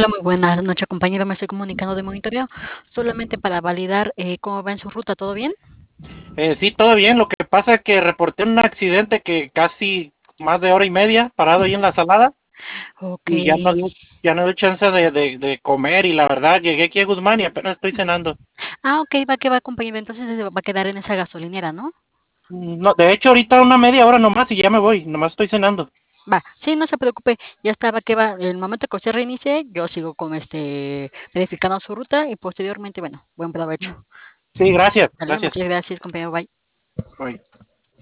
Hola, muy buenas noches, compañero. Me estoy comunicando de monitoreo solamente para validar cómo va en su ruta. ¿Todo bien? Sí, todo bien. Lo que pasa es que reporté un accidente que casi más de hora y media parado ahí en la salada Ok. y ya no dio chance de comer y la verdad llegué aquí a Guzmán y apenas estoy cenando. Ok, va que va, compañero. Entonces se va a quedar en esa gasolinera, ¿no? No, de hecho ahorita una media hora nomás y ya me voy, nomás estoy cenando. Va, sí, no se preocupe. Ya está, va que va. El momento que usted reinicie, yo sigo con verificando su ruta y posteriormente, bueno, buen provecho. Sí, gracias, Vale, gracias. muchas gracias, compañero. Bye. Bye.